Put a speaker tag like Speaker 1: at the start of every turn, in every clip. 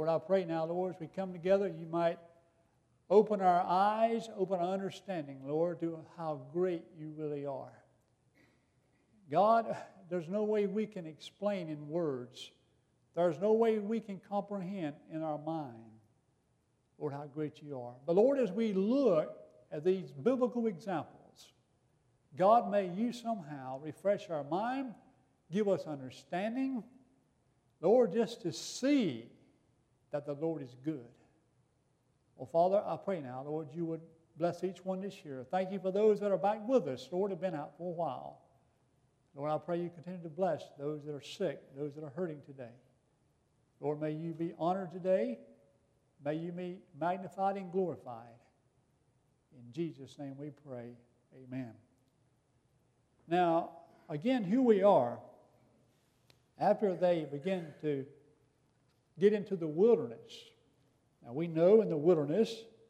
Speaker 1: Lord, I pray now, Lord, as we come together, you might open our eyes, open our understanding, Lord, to how great you really are. God, there's no way we can explain in words. There's no way we can comprehend in our mind, Lord, how great you are. But Lord, as we look at these biblical examples, God, may you somehow refresh our mind, give us understanding, Lord, just to see that the Lord is good. Well, Father, I pray now, Lord, you would bless each one this year. Thank you for those that are back with us, Lord, have been out for a while. Lord, I pray you continue to bless those that are sick, those that are hurting today. Lord, may you be honored today. May you be magnified and glorified. In Jesus' name we pray. Amen. Now, again, here we are. After they begin to get into the wilderness. Now, we know in the wilderness,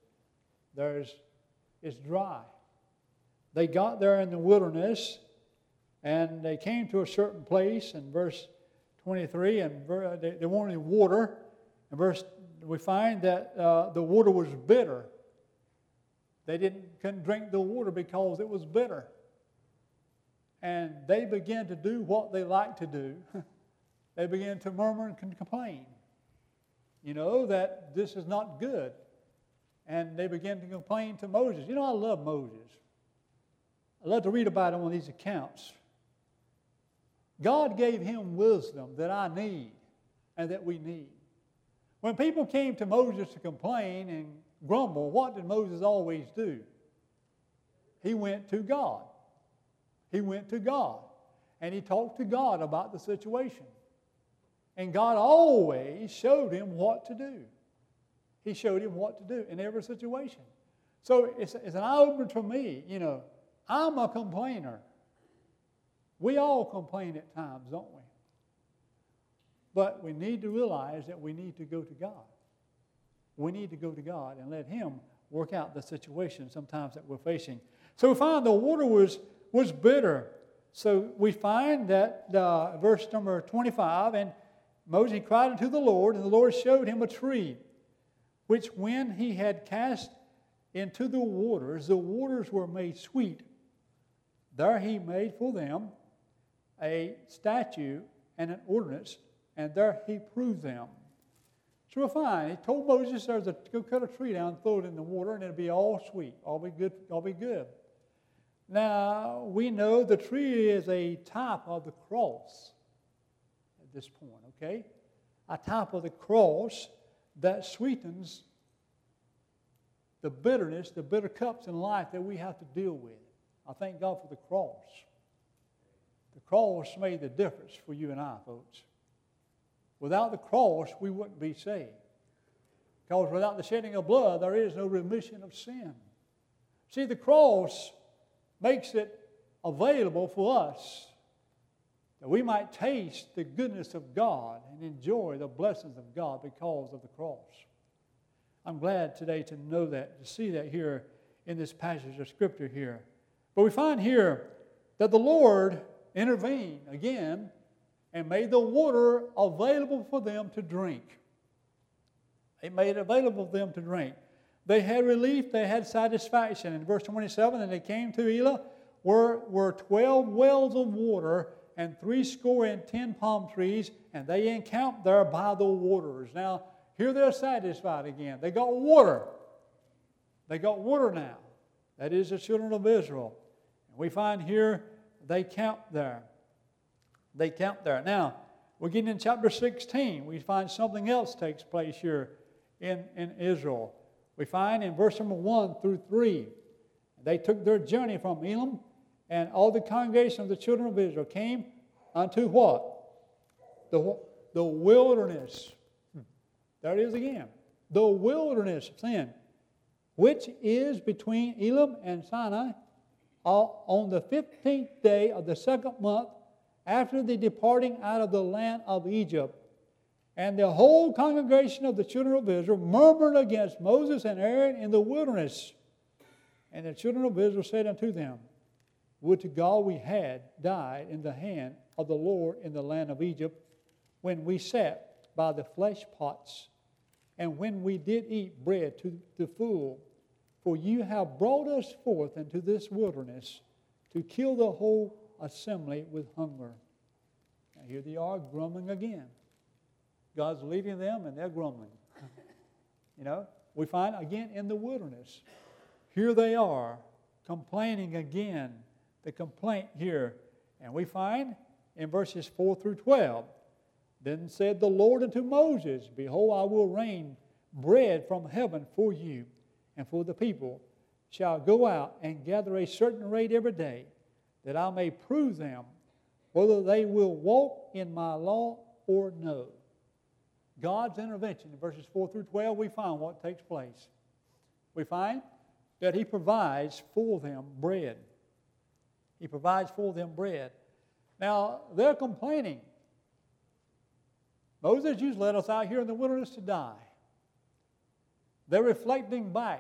Speaker 1: it's dry. They got there in the wilderness, and they came to a certain place in verse 23, and they wanted water. In we find that the water was bitter. They couldn't drink the water because it was bitter. And they began to do what they like to do. They began to murmur and complain. You know, that this is not good. And they began to complain to Moses. You know, I love Moses. I love to read about him on these accounts. God gave him wisdom that I need and that we need. When people came to Moses to complain and grumble, what did Moses always do? He went to God. He went to God. And he talked to God about the situation. And God always showed him what to do. He showed him what to do in every situation. So it's an eye-opener to me. You know, I'm a complainer. We all complain at times, don't we? But we need to realize that we need to go to God. We need to go to God and let Him work out the situation sometimes that we're facing. So we find the water was bitter. So we find that verse number 25, and Moses cried unto the Lord, and the Lord showed him a tree, which when he had cast into the waters were made sweet. There he made for them a statute and an ordinance, and there he proved them. So we'll find, he told Moses, go cut a tree down, throw it in the water, and it'll be all sweet, all be good. Now, we know the tree is a type of the cross at this point, okay? A type of the cross that sweetens the bitterness, the bitter cups in life that we have to deal with. I thank God for the cross. The cross made the difference for you and I, folks. Without the cross, we wouldn't be saved. Because without the shedding of blood, there is no remission of sin. See, the cross makes it available for us that we might taste the goodness of God and enjoy the blessings of God because of the cross. I'm glad today to know that, to see that here in this passage of Scripture here. But we find here that the Lord intervened again and made the water available for them to drink. He made it available for them to drink. They had relief, they had satisfaction. In verse 27, and they came to Elah, were 12 wells of water, and 70 palm trees, and they encamped there by the waters. Now, here they're satisfied again. They got water. They got water now. That is the children of Israel. And we find here they camped there. They camped there. Now, we're getting in chapter 16. We find something else takes place here in Israel. We find in verse number 1 through 3, they took their journey from Elim, and all the congregation of the children of Israel came unto what? The wilderness. There it is again. The wilderness of sin, which is between Elim and Sinai, on the 15th day of the second month after the departing out of the land of Egypt. And the whole congregation of the children of Israel murmured against Moses and Aaron in the wilderness. And the children of Israel said unto them, Would to God we had died in the hand of the Lord in the land of Egypt, when we sat by the flesh pots and when we did eat bread to the full. For you have brought us forth into this wilderness to kill the whole assembly with hunger. Now here they are grumbling again. God's leading them and they're grumbling. We find again in the wilderness. Here they are complaining again. The complaint here. And we find in verses 4 through 12. Then said the Lord unto Moses, Behold, I will rain bread from heaven for you, and for the people shall go out and gather a certain rate every day, that I may prove them whether they will walk in my law or no. God's intervention in verses 4 through 12, we find what takes place. We find that He provides for them bread. He provides for them bread. Now, they're complaining. Moses, you let us out here in the wilderness to die. They're reflecting back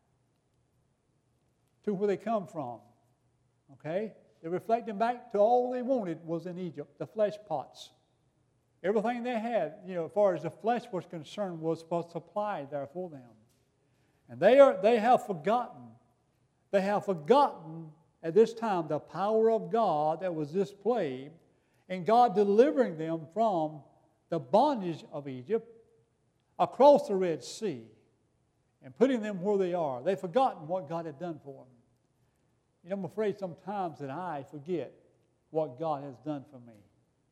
Speaker 1: to where they come from. Okay? They're reflecting back to all they wanted was in Egypt, the flesh pots. Everything they had, as far as the flesh was concerned, was supplied there for them. And they have forgotten. They have forgotten at this time the power of God that was displayed in God delivering them from the bondage of Egypt across the Red Sea and putting them where they are. They've forgotten what God had done for them. I'm afraid sometimes that I forget what God has done for me.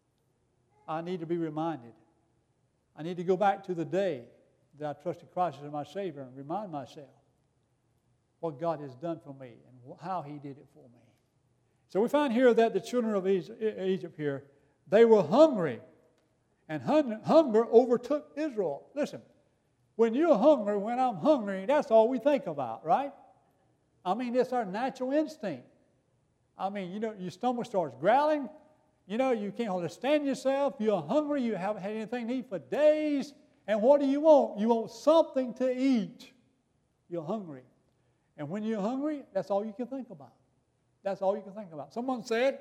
Speaker 1: I need to be reminded. I need to go back to the day that I trusted Christ as my Savior and remind myself what God has done for me and how He did it for me. So we find here that the children of Egypt here, they were hungry. And hunger overtook Israel. Listen, when you're hungry, when I'm hungry, that's all we think about, right? It's our natural instinct. Your stomach starts growling. You can't understand yourself. You're hungry. You haven't had anything to eat for days. And what do you want? You want something to eat. You're hungry. And when you're hungry, that's all you can think about. That's all you can think about. Someone said,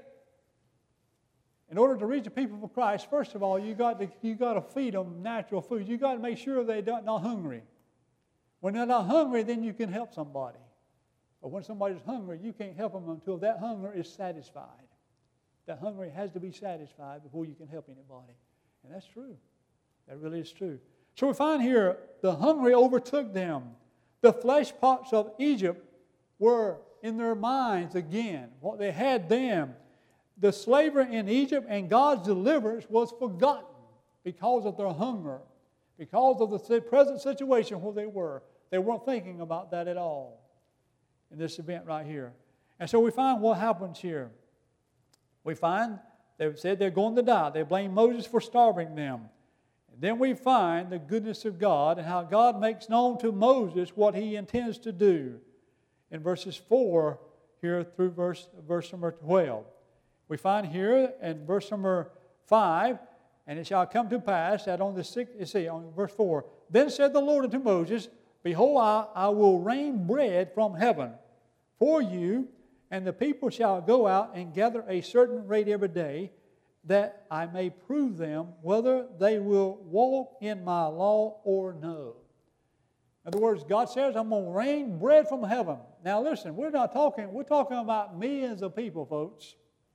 Speaker 1: in order to reach the people for Christ, first of all, you got to feed them natural food. You got to make sure they're not hungry. When they're not hungry, then you can help somebody. But when somebody's hungry, you can't help them until that hunger is satisfied. That hunger has to be satisfied before you can help anybody. And that's true. That really is true. So we find here the hungry overtook them. The flesh pots of Egypt were in their minds again. What they had them. The slavery in Egypt and God's deliverance was forgotten because of their hunger, because of the present situation where they were. They weren't thinking about that at all in this event right here. And so we find what happens here. We find they said they're going to die. They blame Moses for starving them. And then we find the goodness of God and how God makes known to Moses what He intends to do in verses 4 here through verse number 12. We find here in verse number 5, and it shall come to pass that on the sixth, on verse 4, Then said the Lord unto Moses, Behold, I will rain bread from heaven for you, and the people shall go out and gather a certain rate every day, that I may prove them whether they will walk in my law or no. In other words, God says, I'm going to rain bread from heaven. Now listen, we're talking about millions of people, folks.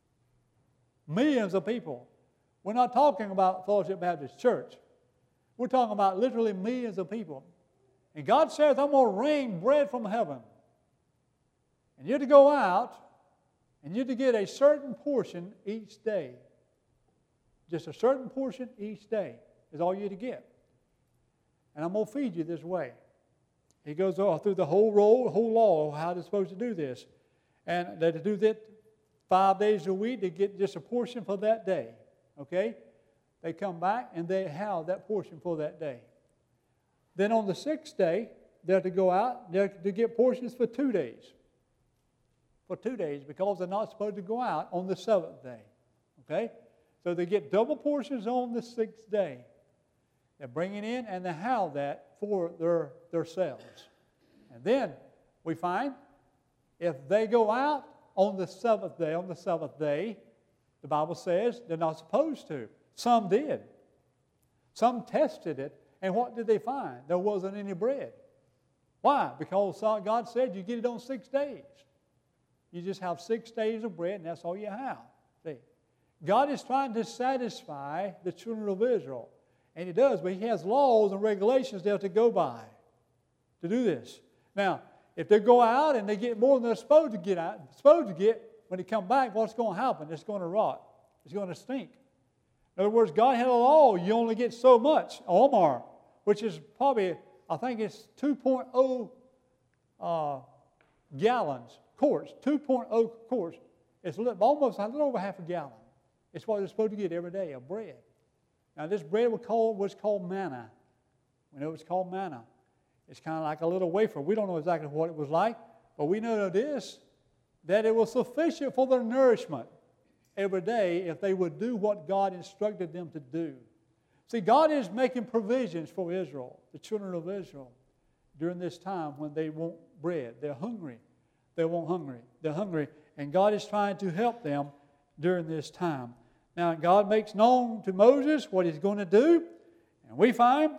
Speaker 1: Millions of people. We're not talking about Fellowship Baptist Church. We're talking about literally millions of people. And God says, I'm going to rain bread from heaven. And you're to go out and you're to get a certain portion each day. Just a certain portion each day is all you're to get. And I'm going to feed you this way. He goes through the whole law of how they're supposed to do this. And they're to do that 5 days a week to get just a portion for that day. Okay? They come back and they have that portion for that day. Then on the 6th day, they're to go out, they're to get portions for 2 days. For 2 days, because they're not supposed to go out on the 7th day. Okay? So they get double portions on the 6th day. They're bringing in and they have that for themselves. And then we find if they go out on the 7th day, the Bible says they're not supposed to. Some did. Some tested it And what did they find? There wasn't any bread. Why? Because God said you get it on 6 days. You just have 6 days of bread, and that's all you have. See? God is trying to satisfy the children of Israel. And He does, but He has laws and regulations there to go by to do this. Now, if they go out and they get more than they're supposed to get, when they come back, what's going to happen? It's going to rot. It's going to stink. In other words, God had a law. You only get so much, Omar, which is probably, I think it's 2.0 gallons, quarts, 2.0 quarts. It's almost a little over half a gallon. It's what they're supposed to get every day of bread. Now, this bread was called manna. We know it's called manna. It's kind of like a little wafer. We don't know exactly what it was like, but we know this, that it was sufficient for their nourishment every day if they would do what God instructed them to do. See, God is making provisions for Israel, the children of Israel, during this time when they want bread. They're hungry. They're hungry. And God is trying to help them during this time. Now, God makes known to Moses what He's going to do. And we find,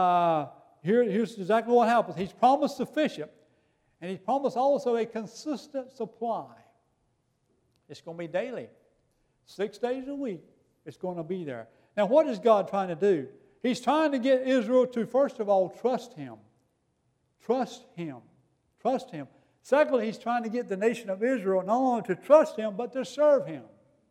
Speaker 1: here's exactly what happens. He's promised sufficient. And He's promised also a consistent supply. It's going to be daily. 6 days a week, it's going to be there. Now, what is God trying to do? He's trying to get Israel to, first of all, trust Him. Trust Him. Trust Him. Secondly, He's trying to get the nation of Israel not only to trust Him, but to serve Him.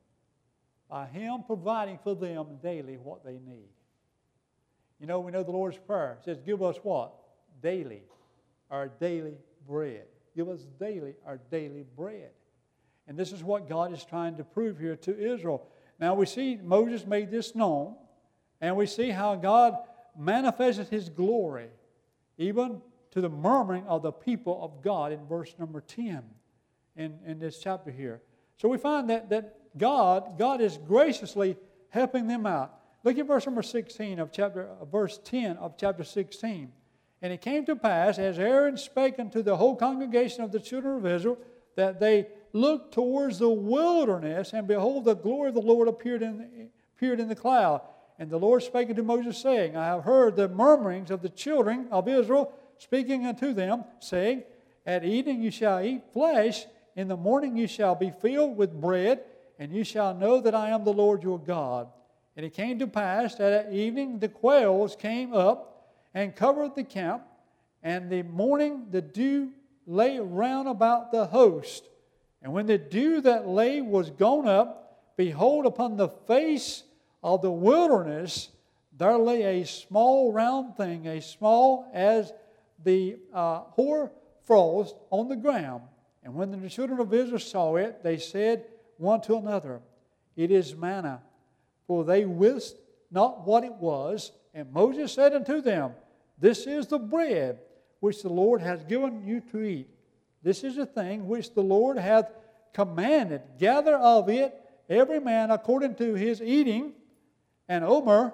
Speaker 1: By Him providing for them daily what they need. You know, we know the Lord's Prayer. It says, give us what? Daily. Our daily bread. Give us daily our daily bread. And this is what God is trying to prove here to Israel. Now we see Moses made this known, and we see how God manifested His glory, even to the murmuring of the people of God in verse number 10 in this chapter here. So we find that God is graciously helping them out. Look at verse number 16 of verse 10 of chapter 16. And it came to pass, as Aaron spake unto the whole congregation of the children of Israel, that they looked towards the wilderness, and behold, the glory of the Lord appeared in the cloud. And the Lord spake unto Moses, saying, I have heard the murmurings of the children of Israel, speaking unto them, saying, At evening you shall eat flesh, in the morning you shall be filled with bread, and you shall know that I am the Lord your God. And it came to pass that at evening the quails came up and covered the camp, and the morning the dew lay round about the host. And when the dew that lay was gone up, behold, upon the face of the wilderness there lay a small round thing, as small as the hoar frost on the ground. And when the children of Israel saw it, they said one to another, It is manna. For they wist not what it was. And Moses said unto them, This is the bread which the Lord hath given you to eat. This is the thing which the Lord hath commanded. Gather of it every man according to his eating, and omer,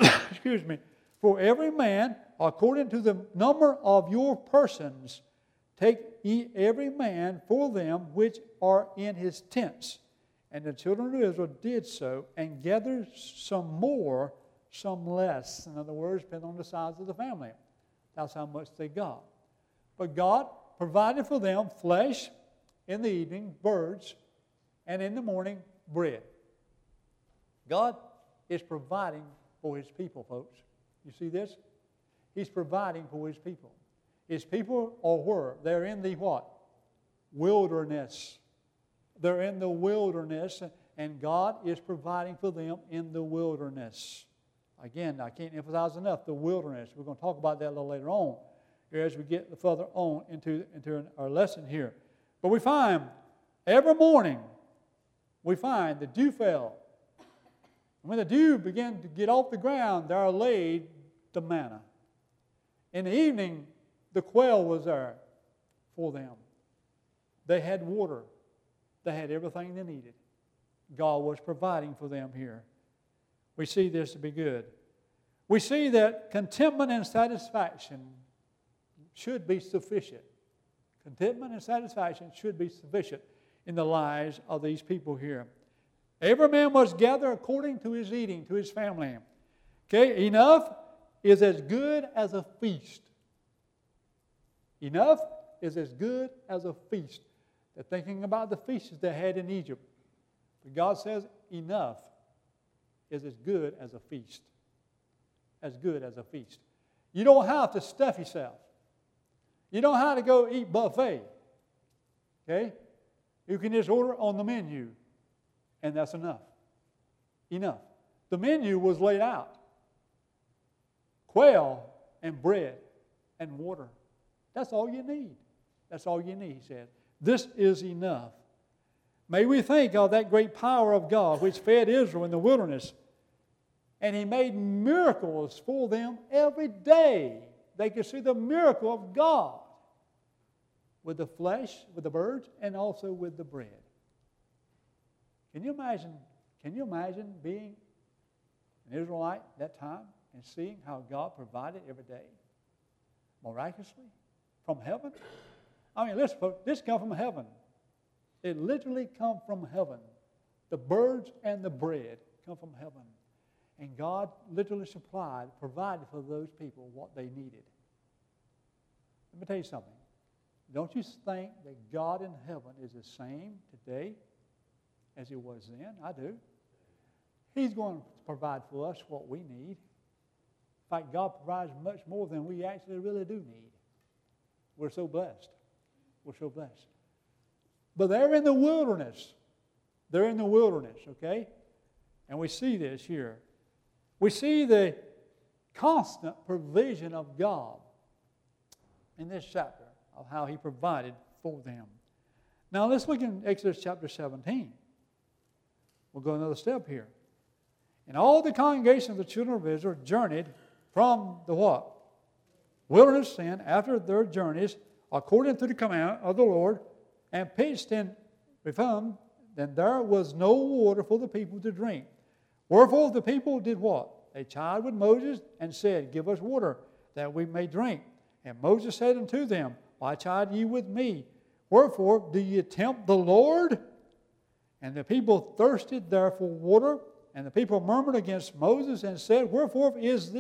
Speaker 1: for every man according to the number of your persons. Take ye every man for them which are in his tents. And the children of Israel did so, and gathered some more, some less. In other words, depending on the size of the family. That's how much they got. But God provided for them flesh in the evening, birds, and in the morning, bread. God is providing for His people, folks. You see this? He's providing for His people. His people are where? They're in the what? Wilderness. They're in the wilderness, and God is providing for them in the wilderness. Again, I can't emphasize enough the wilderness. We're going to talk about that a little later on as we get further on into our lesson here. But we find every morning, the dew fell. And when the dew began to get off the ground, there laid the manna. In the evening, the quail was there for them. They had water. They had everything they needed. God was providing for them here. We see this to be good. We see that contentment and satisfaction should be sufficient. Contentment and satisfaction should be sufficient in the lives of these people here. Every man must gather according to his eating, to his family. Okay, enough is as good as a feast. Enough is as good as a feast. They're thinking about the feasts they had in Egypt. But God says enough is as good as a feast. As good as a feast. You don't have to stuff yourself. You don't have to go eat buffet. Okay? You can just order on the menu, and that's enough. Enough. The menu was laid out. Quail and bread and water. That's all you need. That's all you need, he said. This is enough. May we think of that great power of God which fed Israel in the wilderness. And he made miracles for them every day. They could see the miracle of God with the flesh, with the birds, and also with the bread. Can you imagine being an Israelite at that time and seeing how God provided every day? Miraculously? From heaven? I mean, this come from heaven. It literally come from heaven. The birds and the bread come from heaven. And God literally provided for those people what they needed. Let me tell you something. Don't you think that God in heaven is the same today as He was then? I do. He's going to provide for us what we need. In fact, God provides much more than we actually really do need. We're so blessed. We're so blessed. But they're in the wilderness. They're in the wilderness, okay? And we see this here. We see the constant provision of God in this chapter of how He provided for them. Now let's look in Exodus chapter 17. We'll go another step here. And all the congregation of the children of Israel journeyed from the what? Wilderness sin after their journeys according to the command of the Lord and pitched in Rephidim. Then there was no water for the people to drink. Wherefore the people did what? They chided with Moses and said, Give us water, that we may drink. And Moses said unto them, Why chide ye with me? Wherefore do ye tempt the Lord? And the people thirsted there for water. And the people murmured against Moses and said, Wherefore is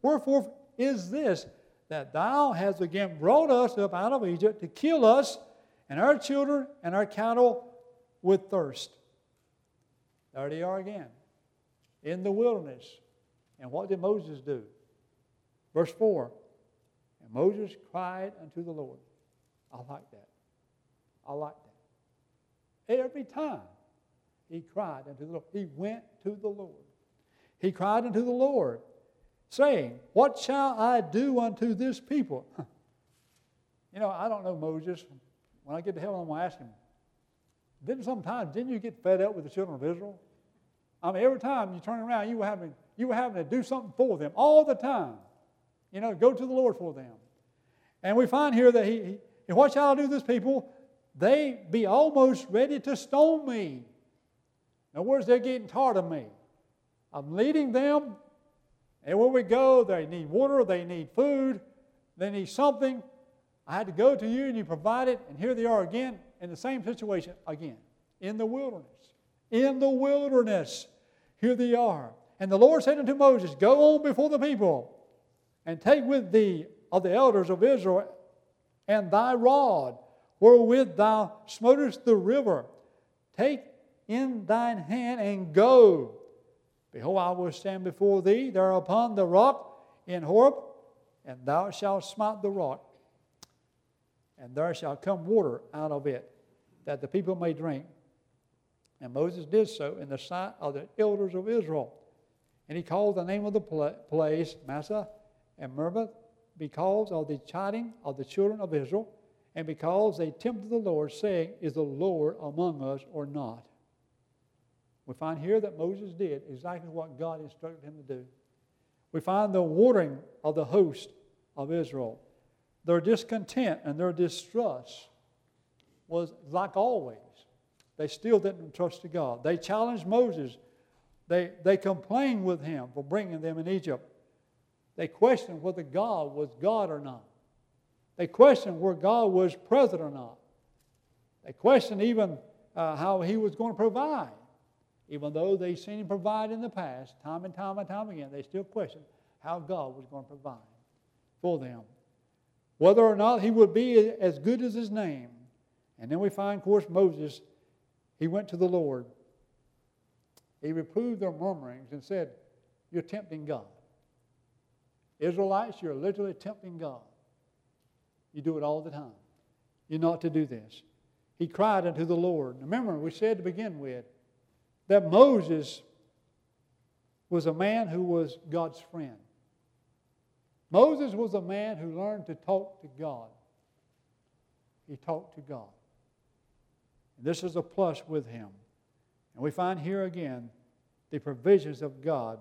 Speaker 1: this that thou hast again brought us up out of Egypt to kill us and our children and our cattle with thirst? There they are again, in the wilderness. And what did Moses do? Verse 4, and Moses cried unto the Lord. I like that. I like that. Every time he cried unto the Lord, he went to the Lord. He cried unto the Lord, saying, What shall I do unto this people? You know, I don't know Moses. When I get to heaven, I'm going to ask him, didn't you get fed up with the children of Israel? I mean, every time you turn around, you were having to do something for them all the time. You know, go to the Lord for them. And we find here that he what shall I do to this people? They be almost ready to stone me. In other words, they're getting tired of me. I'm leading them. Everywhere we go, they need water, they need food, they need something. I had to go to you and you provide it, and here they are again in the same situation again, in the wilderness. In the wilderness, here they are. And the Lord said unto Moses, Go on before the people, and take with thee of the elders of Israel, and thy rod, wherewith thou smotest the river. Take in thine hand, and go. Behold, I will stand before thee there upon the rock in Horeb, and thou shalt smite the rock, and there shall come water out of it, that the people may drink. And Moses did so in the sight of the elders of Israel. And he called the name of the place Massah and Meribah, because of the chiding of the children of Israel, and because they tempted the Lord, saying, Is the Lord among us or not? We find here that Moses did exactly what God instructed him to do. We find the watering of the host of Israel. Their discontent and their distrust was like always. They still didn't trust to God. They challenged Moses. They complained with him for bringing them in Egypt. They questioned whether God was God or not. They questioned whether God was present or not. They questioned even how He was going to provide. Even though they've seen Him provide in the past, time and time and time again, they still question, how God was going to provide for them, whether or not he would be as good as his name. And then we find, of course, Moses, he went to the Lord. He reproved their murmurings and said, you're tempting God. Israelites, you're literally tempting God. You do it all the time. You're not to do this. He cried unto the Lord. Remember, we said to begin with that Moses was a man who was God's friend. Moses was a man who learned to talk to God. He talked to God. And this is a plus with him. And we find here again the provisions of God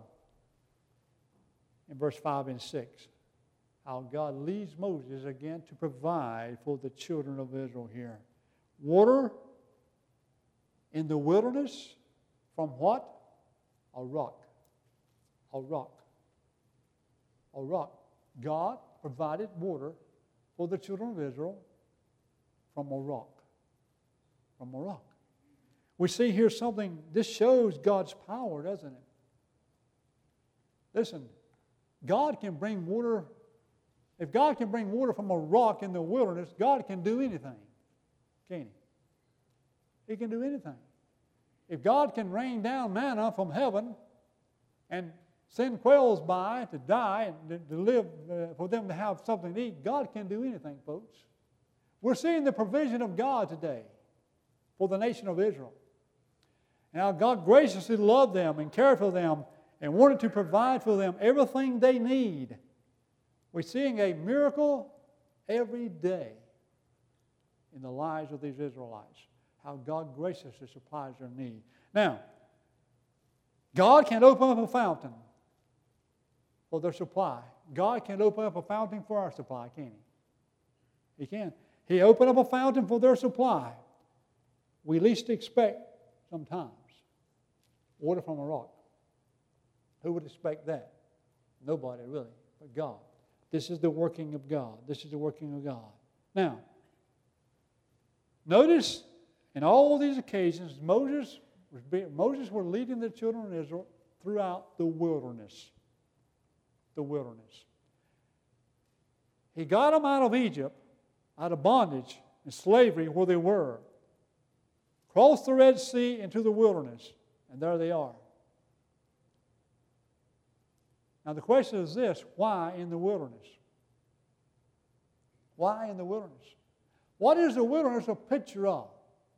Speaker 1: in verse 5 and 6. How God leads Moses again to provide for the children of Israel here. Water in the wilderness from what? A rock. A rock. A rock. God provided water for the children of Israel from a rock. From a rock. We see here something, this shows God's power, doesn't it? Listen, God can bring water. If God can bring water from a rock in the wilderness, God can do anything. Can't He? He can do anything. If God can rain down manna from heaven and send quails by to die and to live, for them to have something to eat, God can do anything, folks. We're seeing the provision of God today for the nation of Israel. Now, God graciously loved them and cared for them and wanted to provide for them everything they need. We're seeing a miracle every day in the lives of these Israelites, how God graciously supplies their need. Now, God can open up a fountain for their supply. God can open up a fountain for our supply, can't He? He can. He opened up a fountain for their supply. We least expect sometimes water from a rock. Who would expect that? Nobody really, but God. This is the working of God. This is the working of God. Now, notice in all these occasions, Moses was leading the children of Israel throughout the wilderness. The wilderness. He got them out of Egypt, out of bondage and slavery where they were. Crossed the Red Sea into the wilderness, and there they are. Now the question is this, why in the wilderness? Why in the wilderness? What is the wilderness a picture of?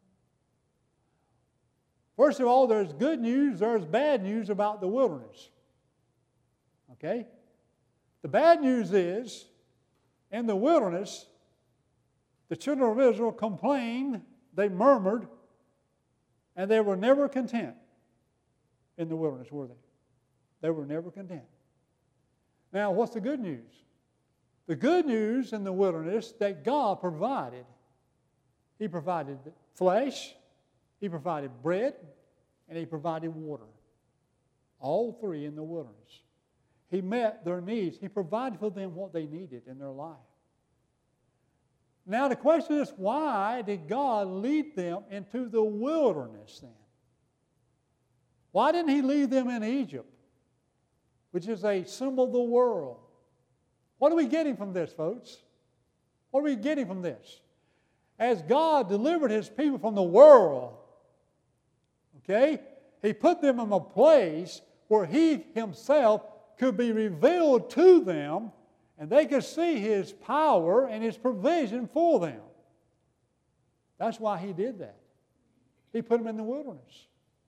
Speaker 1: First of all, there's good news, there's bad news about the wilderness. Okay? The bad news is, in the wilderness, the children of Israel complained, they murmured, and they were never content in the wilderness, were they? They were never content. Now, what's the good news? The good news in the wilderness that God provided. He provided flesh, He provided bread, and He provided water. All three in the wilderness. He met their needs. He provided for them what they needed in their life. Now the question is, why did God lead them into the wilderness then? Why didn't He lead them in Egypt, which is a symbol of the world? What are we getting from this, folks? What are we getting from this? As God delivered His people from the world, okay, He put them in a place where He Himself could be revealed to them, and they could see His power and His provision for them. That's why He did that. He put them in the wilderness.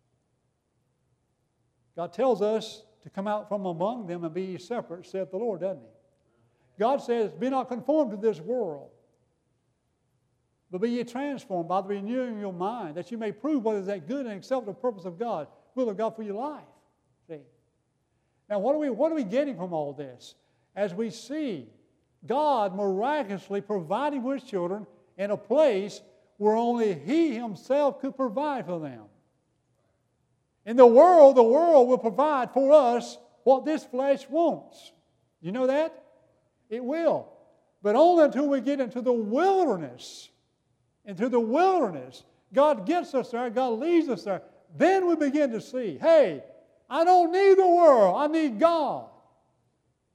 Speaker 1: God tells us to come out from among them and be ye separate, saith the Lord, doesn't He? God says, be not conformed to this world, but be ye transformed by the renewing of your mind, that you may prove what is that good and acceptable purpose of God, will of God for your life. See? Now, what are we getting from all this? As we see God miraculously providing for His children in a place where only He Himself could provide for them. In the world will provide for us what this flesh wants. You know that? It will. But only until we get into the wilderness. Into the wilderness. God gets us there. God leads us there. Then we begin to see, hey, I don't need the world. I need God.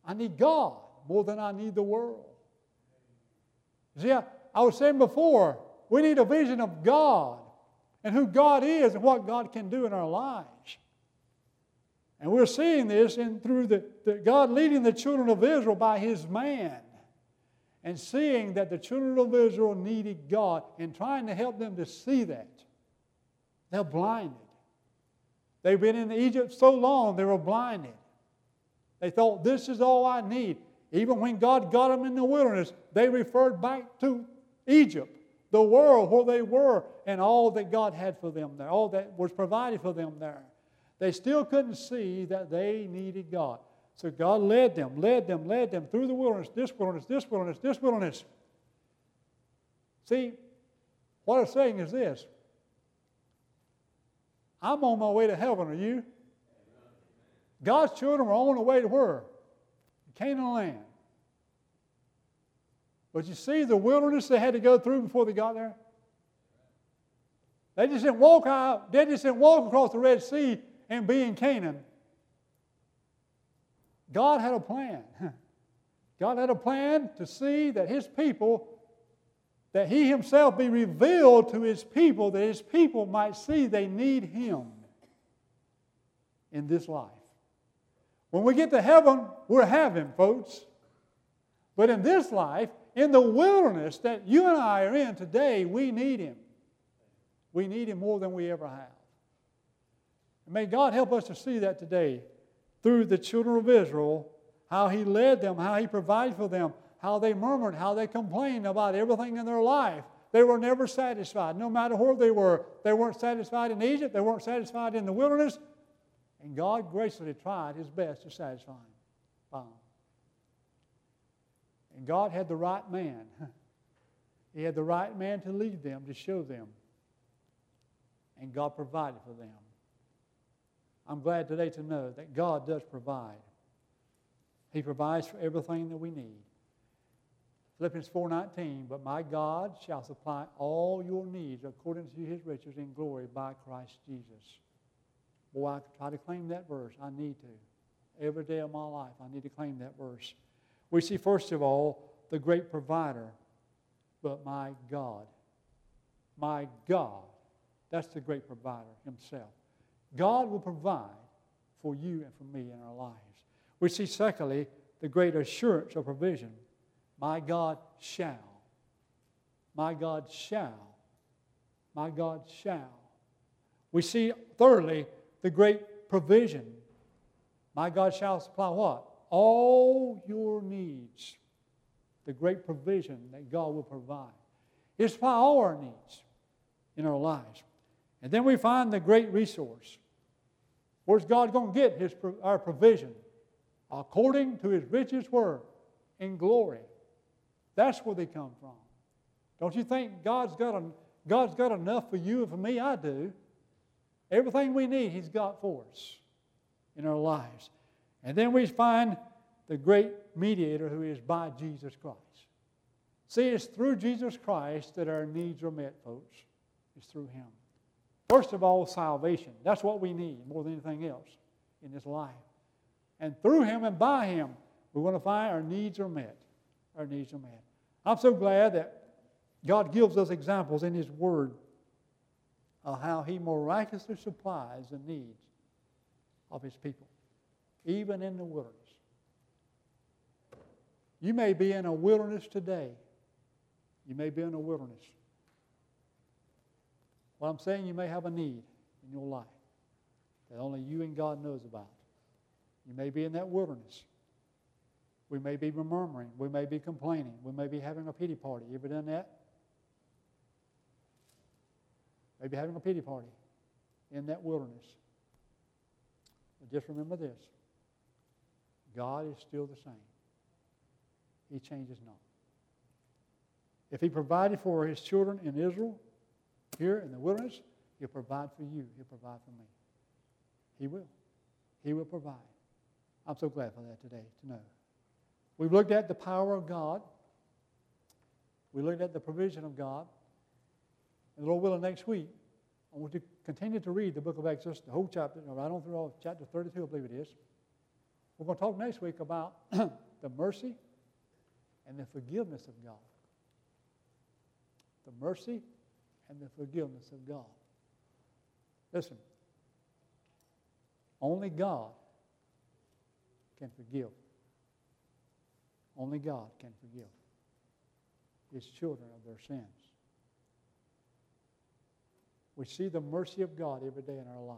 Speaker 1: I need God more than I need the world. See, I was saying before, we need a vision of God and who God is and what God can do in our lives. And we're seeing this through the God leading the children of Israel by His man and seeing that the children of Israel needed God and trying to help them to see that. They're blinded. They've been in Egypt so long, they were blinded. They thought, this is all I need. Even when God got them in the wilderness, they referred back to Egypt, the world where they were, and all that God had for them there, all that was provided for them there. They still couldn't see that they needed God. So God led them through the wilderness, this wilderness, this wilderness, this wilderness. See, what I'm saying is this. I'm on my way to heaven, are you? God's children were on the way to where? Canaan land. But you see the wilderness they had to go through before they got there? They just didn't walk out, they just didn't walk across the Red Sea and be in Canaan. God had a plan. God had a plan to see that His people, that He Himself be revealed to His people, that His people might see they need Him in this life. When we get to heaven, we'll have Him, folks. But in this life, in the wilderness that you and I are in today, we need Him. We need Him more than we ever have. And may God help us to see that today through the children of Israel, how He led them, how He provided for them, how they murmured, how they complained about everything in their life. They were never satisfied, no matter where they were. They weren't satisfied in Egypt. They weren't satisfied in the wilderness. And God graciously tried His best to satisfy them. And God had the right man. He had the right man to lead them, to show them. And God provided for them. I'm glad today to know that God does provide. He provides for everything that we need. Philippians 4:19, but my God shall supply all your needs according to His riches in glory by Christ Jesus. Boy, I try to claim that verse. I need to. Every day of my life, I need to claim that verse. We see, first of all, the great provider, but my God. My God. That's the great provider Himself. God will provide for you and for me in our lives. We see, secondly, the great assurance of provision. My God shall. My God shall. My God shall. We see, thirdly, the great provision. My God shall supply what? All your needs. The great provision that God will provide. He'll supply all our needs in our lives. And then we find the great resource. Where's God going to get our provision? According to His riches were in glory. That's where they come from. Don't you think God's got enough for you and for me? I do. Everything we need, He's got for us in our lives. And then we find the great mediator who is by Jesus Christ. See, it's through Jesus Christ that our needs are met, folks. It's through Him. First of all, salvation. That's what we need more than anything else in this life. And through Him and by Him, we're going to find our needs are met. Our needs are met. I'm so glad that God gives us examples in His Word of how He miraculously supplies the needs of His people, even in the wilderness. You may be in a wilderness today. You may be in a wilderness. What I'm saying, you may have a need in your life that only you and God knows about. You may be in that wilderness. We may be murmuring. We may be complaining. We may be having a pity party. You ever done that? Maybe having a pity party in that wilderness. But just remember this. God is still the same. He changes not. If He provided for His children in Israel, here in the wilderness, He'll provide for you. He'll provide for me. He will. He will provide. I'm so glad for that today to know. We've looked at the power of God. We looked at the provision of God. And Lord willing, next week, I want to continue to read the book of Exodus, the whole chapter, right on through chapter 32, I believe it is. We're going to talk next week about the mercy and the forgiveness of God. The mercy and the forgiveness of God. Listen, only God can forgive. Only God can forgive His children of their sins. We see the mercy of God every day in our lives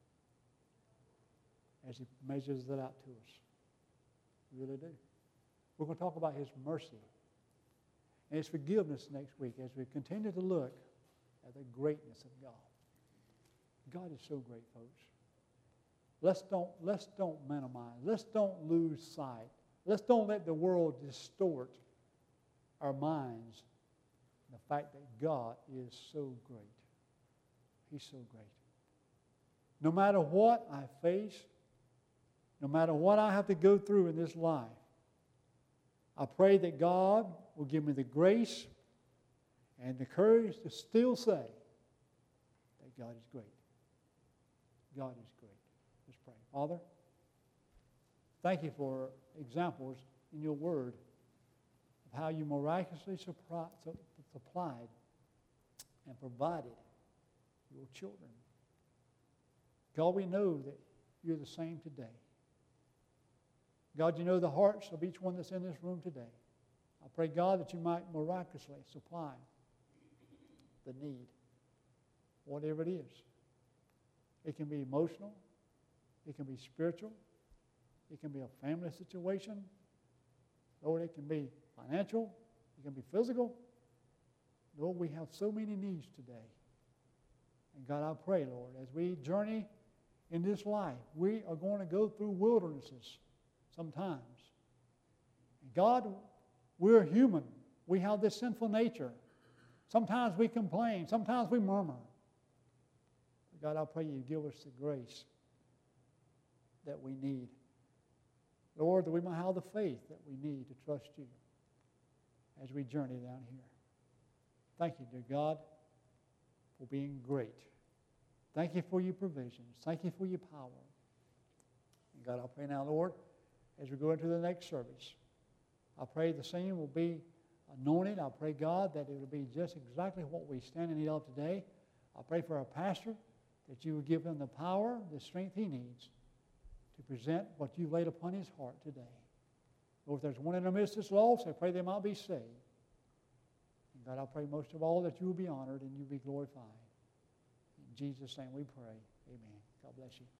Speaker 1: as He measures it out to us. We really do. We're going to talk about His mercy and His forgiveness next week as we continue to look at the greatness of God. God is so great, folks. Let's don't minimize. Let's don't lose sight. Let's don't let the world distort our minds. The fact that God is so great. He's so great. No matter what I face, no matter what I have to go through in this life, I pray that God will give me the grace and the courage to still say that God is great. God is great. Let's pray. Father, thank you for examples in your word of how you miraculously supplied and provided your children. God, we know that you're the same today. God, you know the hearts of each one that's in this room today. I pray, God, that you might miraculously supply the need, whatever it is. It can be emotional. It can be spiritual. It can be a family situation. Lord, it can be financial. It can be physical. Lord, we have so many needs today. And God, I pray, Lord, as we journey in this life, we are going to go through wildernesses sometimes. And God, we're human. We have this sinful nature. Sometimes we complain. Sometimes we murmur. God, I pray you give us the grace that we need. Lord, that we might have the faith that we need to trust you as we journey down here. Thank you, dear God, for being great. Thank you for your provisions. Thank you for your power. And God, I pray now, Lord, as we go into the next service, I pray the same will be anointed. I pray, God, that it will be just exactly what we stand in need of today. I pray for our pastor that you would give him the power, the strength he needs to present what you've laid upon his heart today. Lord, if there's one in the midst that's lost, I pray they might be saved. And God, I pray most of all that you will be honored and you will be glorified. In Jesus' name we pray. Amen. God bless you.